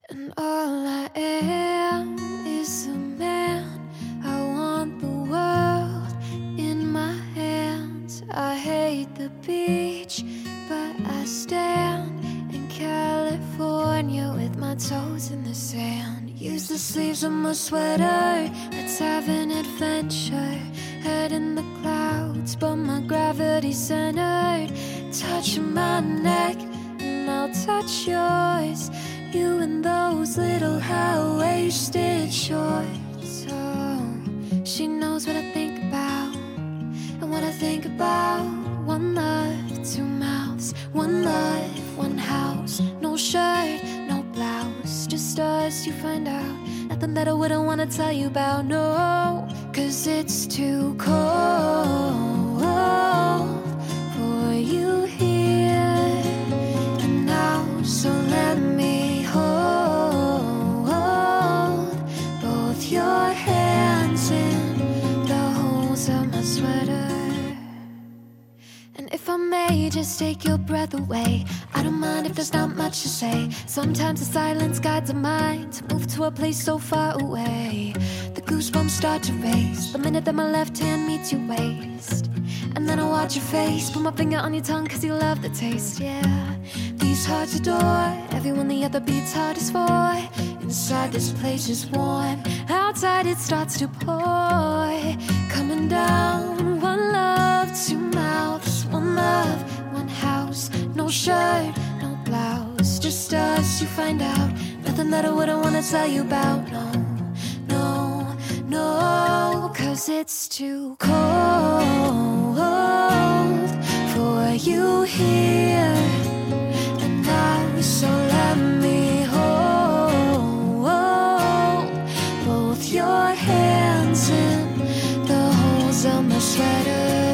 And all I am is a man. I want the world in my hands. I hate the beach, but I stand in California with my toes in the sand. Use the sleeves of my sweater, let's have an adventure. Head in the clouds, but my gravity's centered. Touch my neck and I'll touch yours. You and those little high-waisted shorts. Oh, she knows what I think about. And what I think about: one love, two mouths. One love, one house. No shirt, no blouse, just us, you find out. Nothing that I wouldn't want to tell you about, no. 'Cause it's too cold for you here and now. So let me hold both your hands in the holes of my sweater. And if I may just take your breath away, I don't mind if there's not much to say. Sometimes the silence guides the mind to move to a place so far away. The goosebumps start to race the minute that my left hand meets your waist. And then I watch your face, put my finger on your tongue 'cause you love the taste, yeah. These hearts adore everyone the other beats hardest for. Inside this place is warm, outside it starts to pour. Coming down, one love, two mouths. One love, one house. No shirt, no blouse, just us, you find out. Nothing that I wouldn't want to tell you about, no, no, no. 'Cause it's too cold for you here and now. So let me hold both your hands in the holes of my sweater.